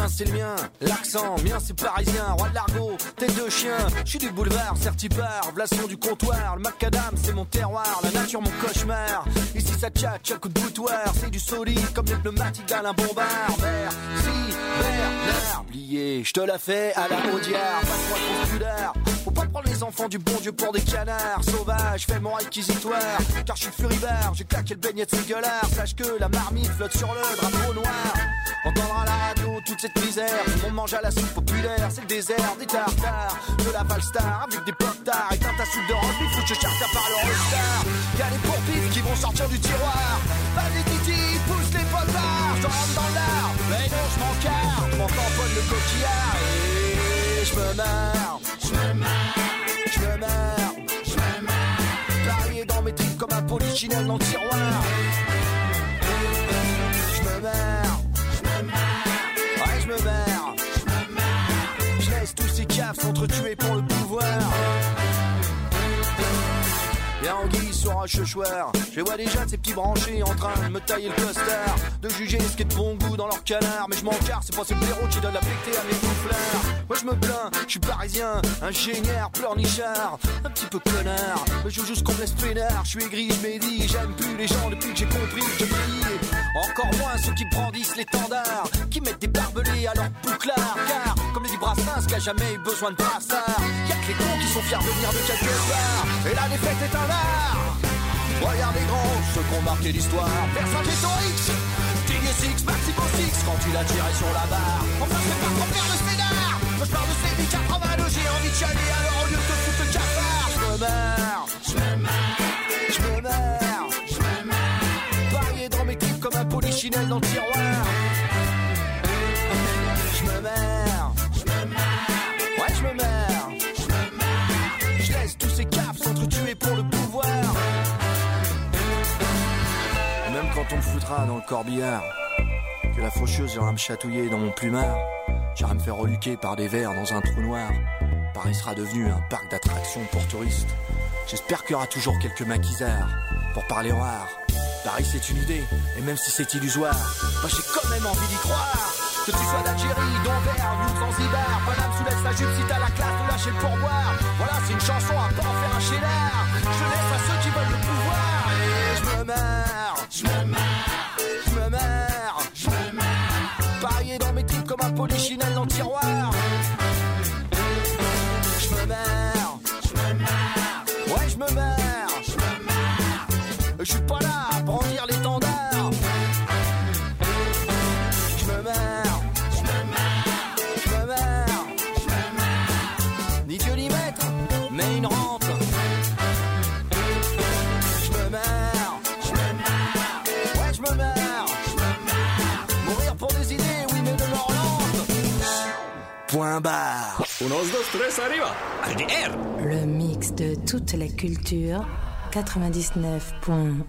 c'est le mien, l'accent, mien c'est parisien, roi de l'argot, tête de chien, je suis du boulevard, certipar, blason du comptoir, le macadam c'est mon terroir, la nature mon cauchemar, ici ça tchatche à coup de boutoir, c'est du solide comme les pneumatiques d'Alain Bombard, Bernard, oublié, je te la fais à la Audiard, passe-moi ton pudeur, faut pas prendre les enfants du bon Dieu pour des canards, sauvages, fais mon réquisitoire, car je suis furibard, j'ai claqué le beignet de ces gueulards, sache que la marmite flotte sur le drapeau noir, entendra à la radio toute cette misère, tout le monde mange à la soupe populaire, c'est le désert, des tartares, de la Valstar, avec des pop-tards, éteins ta soupe de rugby, fouche charter par l'Eurostar, y'a les pourpifs qui vont sortir du tiroir, vas-y Titi, pousse les potards, je rentre dans l'art, mais non je m'encarre, je m'en tamponne le coquillard, et je me marre, varié dans mes tripes comme un polichinelle dans le tiroir, je me marre, ouais je me marre, je laisse tous ces caves s'entretuer pour le pouvoir. Y'a Anguille sur un cheuchoir, je les vois déjà de ces petits branchés en train de me tailler le costard, de juger ce qui est de bon goût dans leur canard, mais je m'en carre, c'est pas ces blaireaux qui donnent la pété à mes soufflards. Moi je me plains, je suis parisien, ingénieur, pleurnichard, un petit peu connard, mais je joue juste qu'on me laisse peinard, je suis aigri, je m'ai j'aime plus les gens depuis que j'ai compris que je brille, encore moins ceux qui brandissent l'étendard, qui mettent des barbelés à leur bouclard, car comme le dit Brassens qui a jamais eu besoin de brassard, y'a que les cons qui sont fiers de venir de quelque part, et la défaite est un art. Regarde les grands, ceux qui ont marqué l'histoire, Vercingétorix, Didier Six, Maximo Six, quand il a tiré sur la barre, enfin c'est pas trop faire le scénar, moi je parle de ces 82, j'ai envie de chialer, alors au lieu de te foutre le cafard, je me marre, varié dans mes clips comme un polichinelle dans le tiroir, je me marre, ouais je me marre, je laisse tous ces caves s'entretuer pour le pouvoir. Et même quand on me foutra dans le corbillard, que la faucheuse ira me chatouiller dans mon plumard, j'irai me faire reluquer par des vers dans un trou noir. Paris sera devenu un parc d'attractions pour touristes. J'espère qu'il y aura toujours quelques maquisards pour parler rare. Paris c'est une idée, et même si c'est illusoire, bah j'ai quand même envie d'y croire. Que tu sois d'Algérie, d'Anvers, ou de Zanzibar, Paname soulève sa jupe si t'as la classe de lâcher le pourboire. Voilà, c'est une chanson à pas en faire un cheddar. Je laisse à ceux qui veulent le pouvoir. Et je me marre, parier dans mes tripes comme un polichinelle dans le tiroir. Je me marre, ouais je me marre, je suis pas là à brandir l'étendard. Je me marre, ni Dieu ni maître, mais une rente. Je me marre, ouais je me marre, mourir pour des idées, oui mais de leur lente. Point barre. Unos, dos, tres, arriba. RDR. Le mix de toute la culture, 99.1.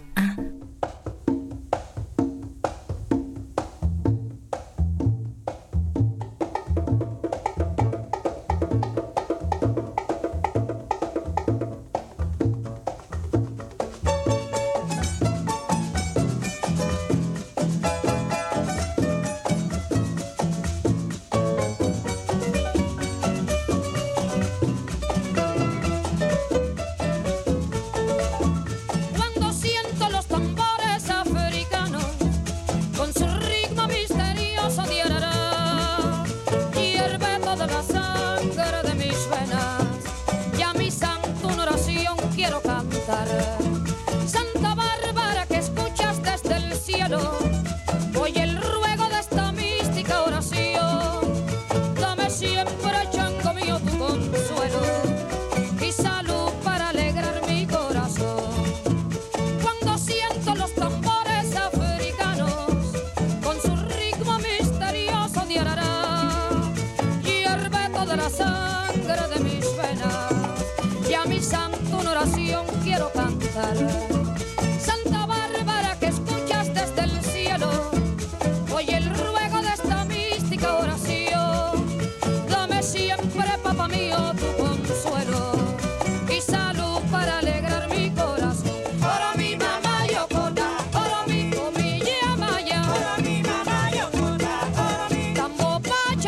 Santa Bárbara que escuchas desde el cielo, oye el ruego de esta mística oración. Dame siempre, papá mío, tu consuelo y salud para alegrar mi corazón. Para mi mamá Yocona, para mi comilla Maya, para mi mamá Yocona, para mi tambo pa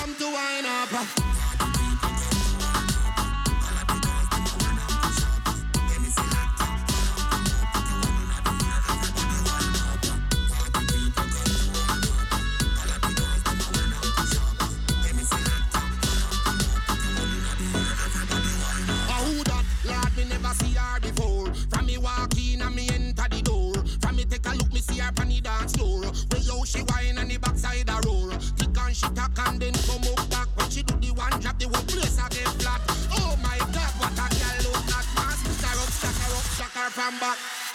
come to wind up. See her before. From me walk in and me enter the door. From me take a look, me see her on the dance floor. Way how she whine and the backside a roar. Tick and she tack and then come up back. When she do the one drop, the whole place a get flat. Oh my God, what a girl look like. Man, stack her from back.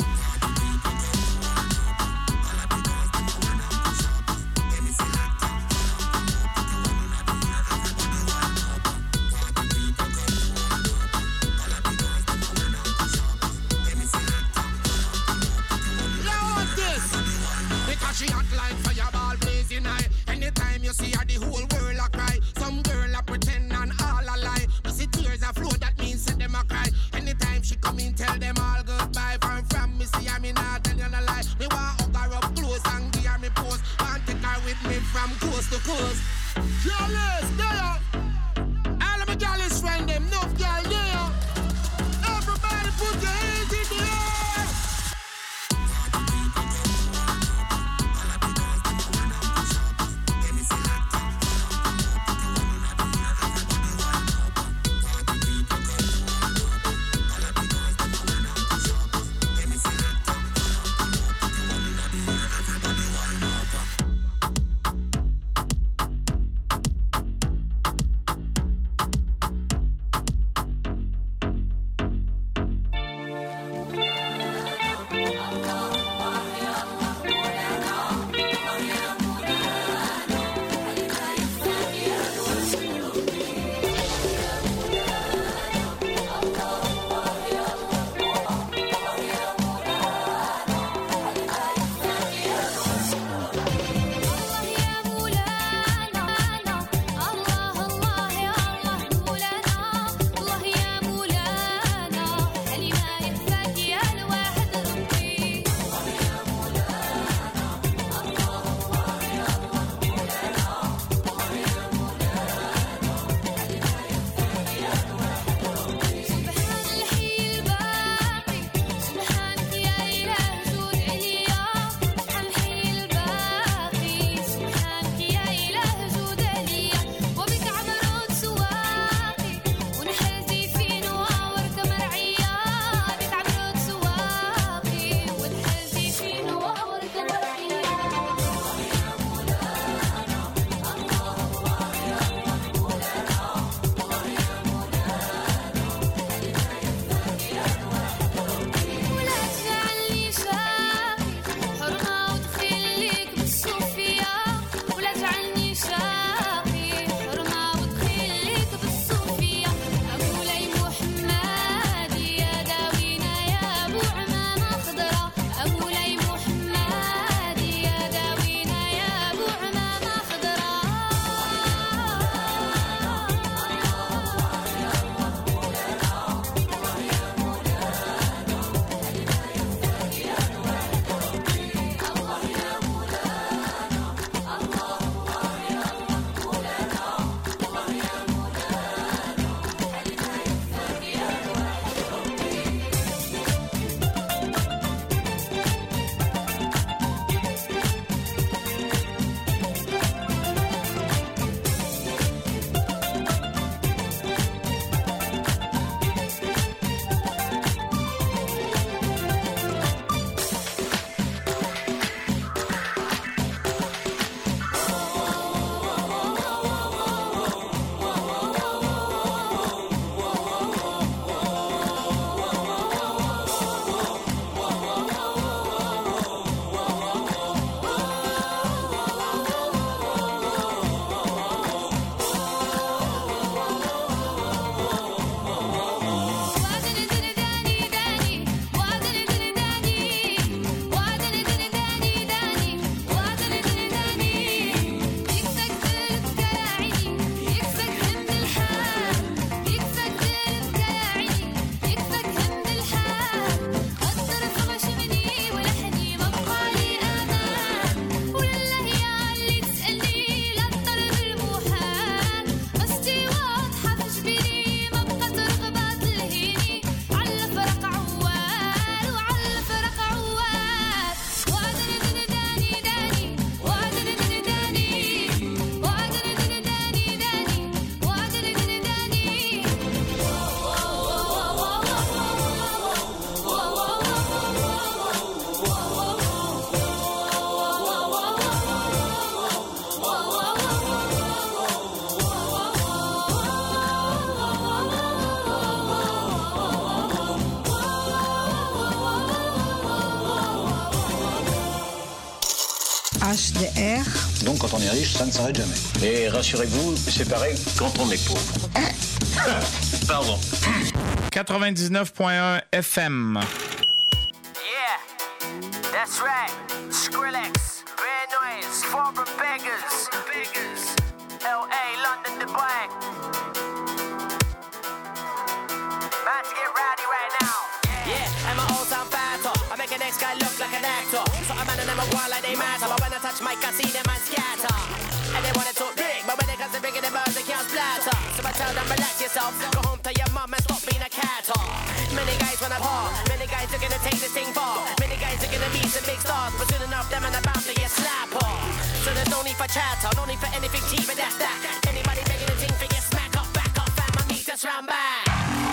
She hot like fireball blazing high. Anytime you see her, the whole world a cry. Some girl a pretend and all a lie. You see tears a flow, that means set them a cry. Anytime she come in, tell them all goodbye. From me see her, me not tell you no lie. Me want hug her up close and give her me pose. Want take her with me from coast to coast. Jealous, there. All of my jealous friend them, no girl there. Everybody put your hands in the air. HDR. Donc quand on est riche, ça ne s'arrête jamais. Et rassurez-vous, c'est pareil quand on est pauvre. Pardon. 99.1 FM. Yeah, that's right. Skrillex, Red Noise, Former Beggars, LA, London, Dubai. About to get rowdy right now. Yeah, I'm an old time fighter. I make a next guy look like an actor. So I'm man and I'm a wild like they matter. But when I touch mic, I see them man scatter. And they want it to big, but when it comes to bigger the birds, they can't splatter. So I tell them, relax yourself, go home to your mum and stop being a catter. Many guys wanna par, many guys are gonna take this thing far. Many guys are gonna be some big stars, but soon enough, them and about to get slapper. So there's no need for chatter, no need for anything cheap, but that's that. Anybody begging a thing for your smack up, back up, fam, I need to round back.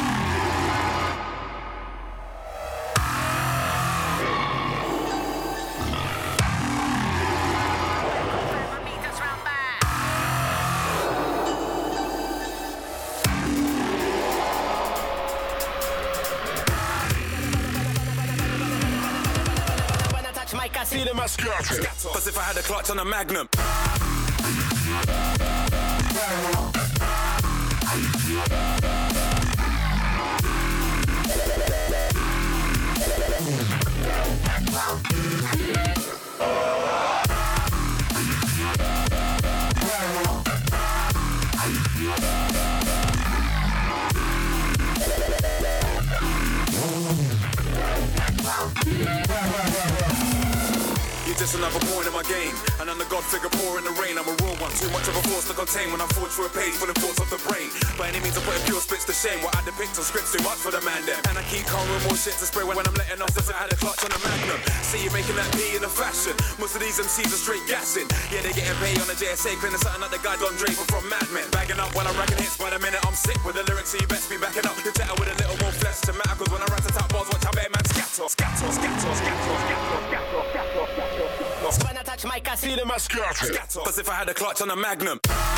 Mike, I see them as Cause if I had a clutch on a Magnum. You're just another pawn in my game, and I'm the god figure poor in the rain. I'm a raw one, too much of a force to contain when I forge for a page full of thoughts off the brain. By any means, I'm putting pure spits to shame. What I depict on scripts too much for the man them. And I keep calm with more shit to spray when I'm letting off. Since I had a clutch on a Magnum. See you making that P in a fashion. Most of these MCs are straight gassing. Yeah, they getting paid on a JSA, cleaning something like the guy Don Draper from Mad Men. Bagging up while I'm racking hits by the minute. I'm sick with the lyrics, so you best be backing up. You tatter with a little more flesh to matter. Cause when I rat the top bars, watch how bad man scatter. When I touch mic, I see them as scatter. Cause if I had a clutch on a Magnum.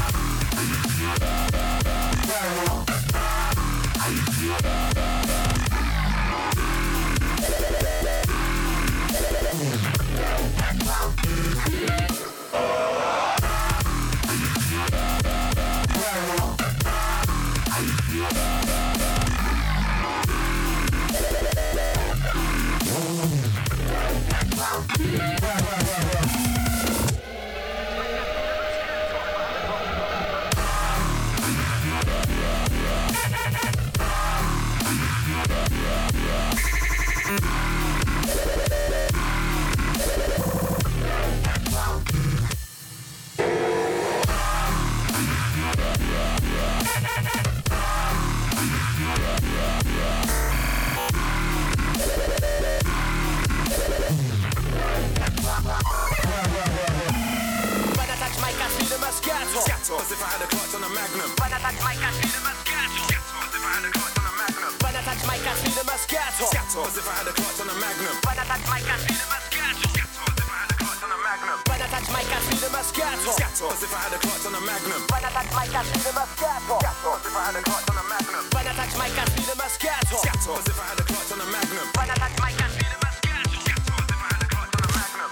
Cause if I had a clutch on a Magnum. When I touch mic, I see them as scatter. Cause if I had a clutch on a Magnum. When I touch mic, I see them as scatter. Cause if I had a clutch on a Magnum. When I touch mic, I see them as scatter. Cause if I had a clutch on a Magnum. When I touch mic, I see them as scatter. Cause if I had a clutch on a Magnum. When I touch mic, I see them as scatter. Cause if I had a clutch on a Magnum. When I touch mic, I see them as scatter. Cause if I had a clutch on a Magnum. When I touch mic, I see them as scatter. Cause if I had a clutch on a Magnum.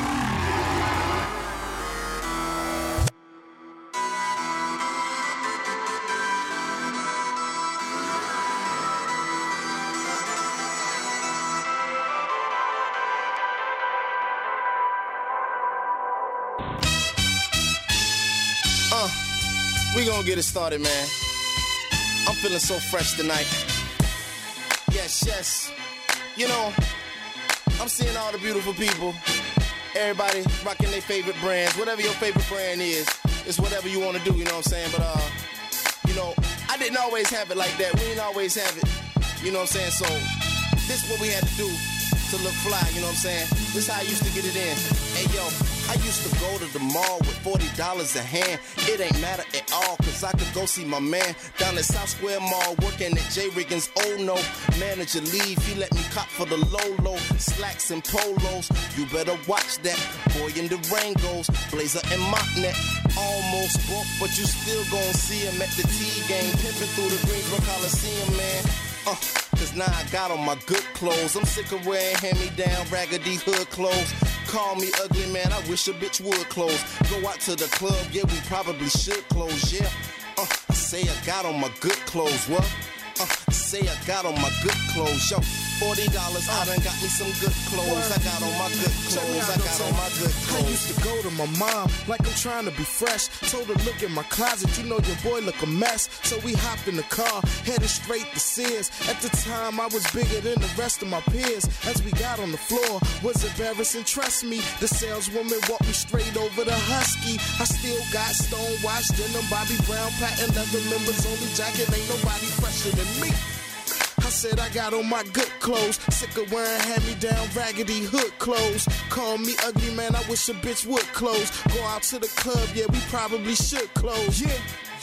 We gonna get it started, man. I'm feeling so fresh tonight. Yes. You know, I'm seeing all the beautiful people. Everybody rocking their favorite brands. Whatever your favorite brand is, it's whatever you want to do, you know what I'm saying? But, you know, I didn't always have it like that. We didn't always have it, you know what I'm saying? So, this is what we had to do to look fly, you know what I'm saying? This is how I used to get it in. Hey, yo, I used to go to the mall with $40 a hand. It ain't matter at all, cause I could go see my man down at South Square Mall working at J. Riggins. Oh no, manager leave, he let me cop for the low, slacks and polos. You better watch that, boy in the Durangos, blazer and mock net. Almost broke, but you still gon' see him at the T-game, pimping through the Greensboro Coliseum, man. Cause now I got on my good clothes. I'm sick of wearing hand-me-down raggedy hood clothes. Call me ugly, man, I wish a bitch would close. Go out to the club, yeah, we probably should close, yeah. I say I got on my good clothes, what? Say I got on my good clothes, yo. $40, I done got me some good clothes. I got on my good clothes. I got on my good clothes. I used to go to my mom like I'm trying to be fresh. Told her look in my closet, you know your boy look a mess. So we hopped in the car, headed straight to Sears. At the time I was bigger than the rest of my peers. As we got on the floor, was embarrassing, trust me. The saleswoman walked me straight over the Husky. I still got stonewashed denim, Bobby Brown, patent leather members only jacket. Ain't nobody fresher than me. I said I got on my good clothes, sick of wearing hand-me-down raggedy hood clothes. Call me ugly, man, I wish a bitch would close. Go out to the club, yeah, we probably should close, yeah.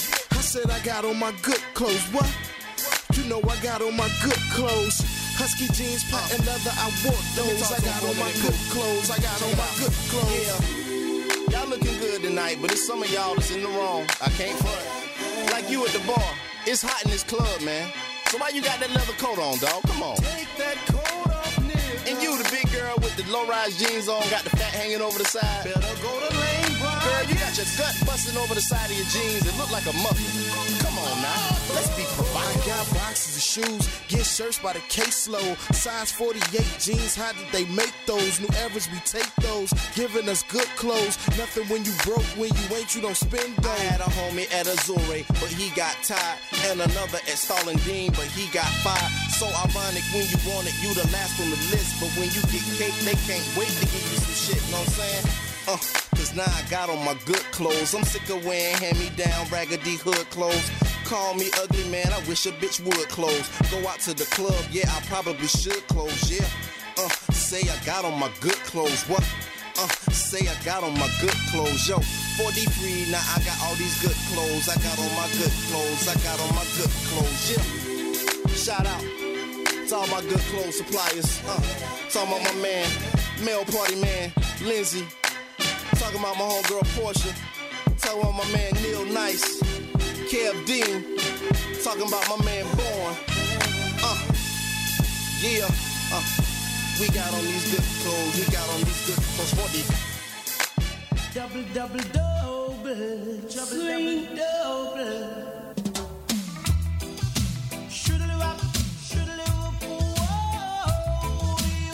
I said I got on my good clothes, what? You know I got on my good clothes. Husky jeans, patent leather, I wore those. I got on my good clothes, I got on my good clothes. Yeah, y'all looking good tonight, but it's some of y'all that's in the wrong. I can't front. Like you at the bar, it's hot in this club, man. So why you got that leather coat on, dog? Come on. Take that coat off, nigga. And you, the big girl with the low-rise jeans on, got the fat hanging over the side. Better go to Lane Bryant. Girl, you got your gut busting over the side of your jeans. It look like a muffin. Come on now, let's be provocative. I got boxes of shoes, get shirts by the caseload. Size 48 jeans, how did they make those? New eras, we take those, giving us good clothes. Nothing when you broke, when you ain't, you don't spend those. I had a homie at Azure, but he got tired. And another at Stalin Dean, but he got fired. So ironic, when you want it, you the last on the list. But when you get cake, they can't wait to give you some shit, know what I'm saying? Cause now I got on my good clothes. I'm sick of wearing hand-me-down raggedy hood clothes. Call me ugly, man, I wish a bitch would close. Go out to the club, yeah, I probably should close, yeah. Say I got on my good clothes, what? Say I got on my good clothes, yo. 43, now I got all these good clothes. I got on my good clothes. I got on my good clothes, yeah. Shout out to all my good clothes suppliers. Talking about my man, Male Party Man, Lindsay. Talking about my homegirl Portia. Talking about my man Neil Nice, Kev Dean. Talking about my man Born. Yeah. We got on these good clothes. We got on these good clothes for the double, double, double, swing double. Shoodly-wop, shoodly-wop, whoa,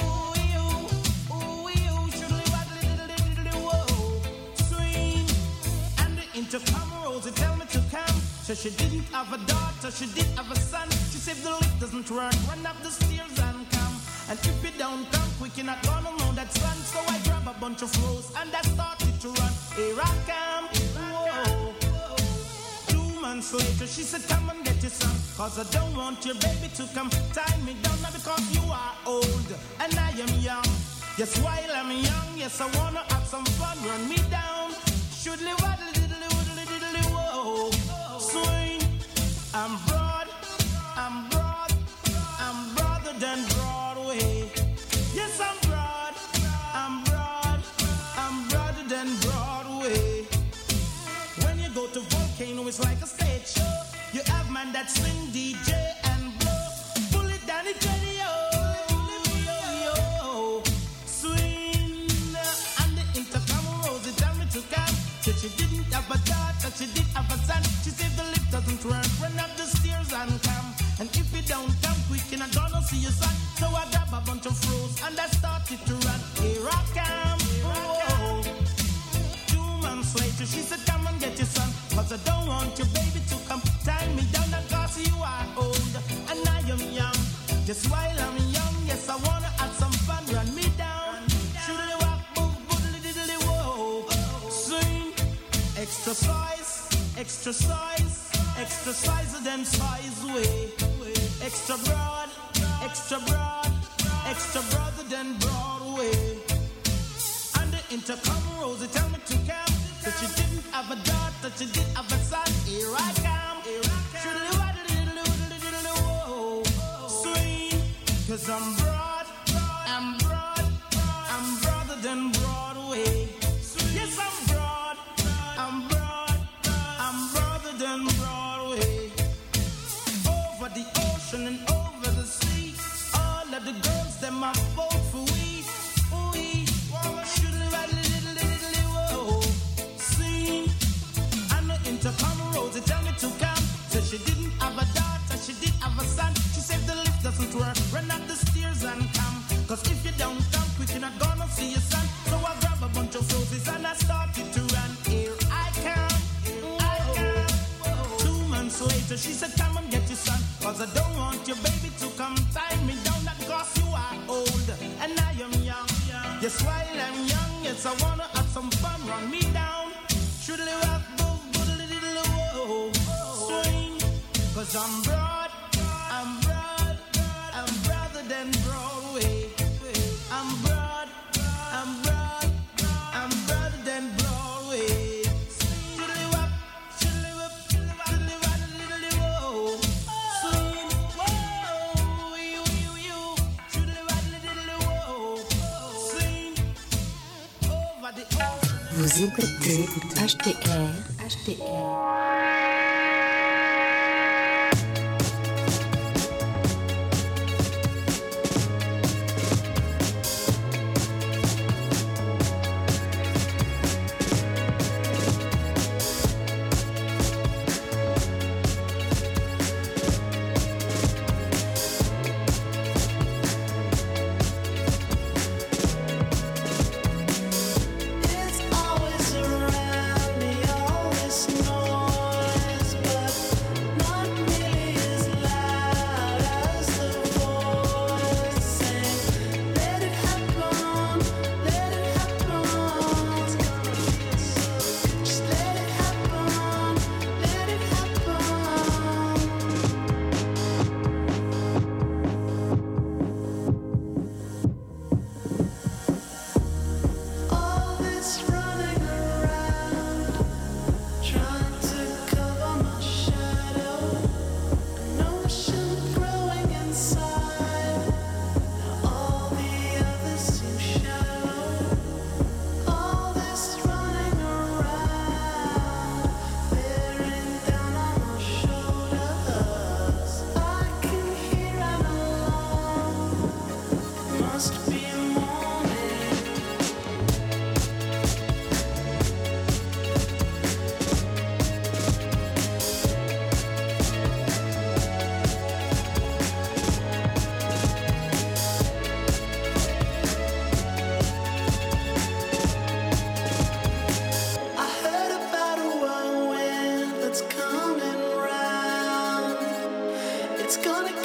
shoodly-wop, little-little-whoa, swing. And the intercom Rosie tell me to come. So she didn't have a daughter, she did have a son. She said the lift doesn't work, run up the stairs and come. And if you don't come quick, you're not gonna know that son. So I grab a bunch of rose and I started to run. Here I come, whoa. 2 months later, she said, come and get your son. Cause I don't want your baby to come tie me down. Now because you are old and I am young. Yes, while I'm young, yes, I wanna have some fun. Run me down. Shoodly waddle diddly woodly diddly whoa. Swing. I'm broad, I'm broad, I'm broader than Broadway. Yes, I'm broad, I'm broad, I'm broader than Broadway. When you go to Volcano, it's like a stage show. You have man that swing, DJ and blow. Pull it down, it's ready, yo. Swing. And the intercom Rosie tell me to come. Said she didn't have a daughter, she did have a son. She said the lift doesn't work, run up the stairs and come. And if you don't come quick, you're not gonna see your son. So I grab a bunch of rose and I started to run. Here I come, whoa. 2 months later, she said, come and get your son. Cause I don't want your baby to come tie me down. Cause you are old and I am young. Just while I'm young, yes, I wanna have some fun. Run me down. Shoodly walk, boom, boodly diddly whoa. Swing, exercise, exercise, exercise than size way. Extra broad, extra broad, extra broader than Broadway. And the intercom Rosie tell me to come. That she didn't have a daughter, she did have a son. Here I come. Whoa. Swing. Cause I'm broad, I'm broad, I'm broader than Broadway. Yes, I'm broad, I'm broad, I'm broader than Broadway. Over the ocean and over the sea, all of the girls them are both for we. Should So she said, come and get your son, cause I don't want your baby to come tie me down. That cause you are old and I am young. Yes, while I'm young, yes, I wanna have some fun. Run me down, should live up, whoa, swing. Cause I'm broad, I'm broader than Broadway. I'm broad, I'm broader than Broadway. Vous écoutez HTR. It's gonna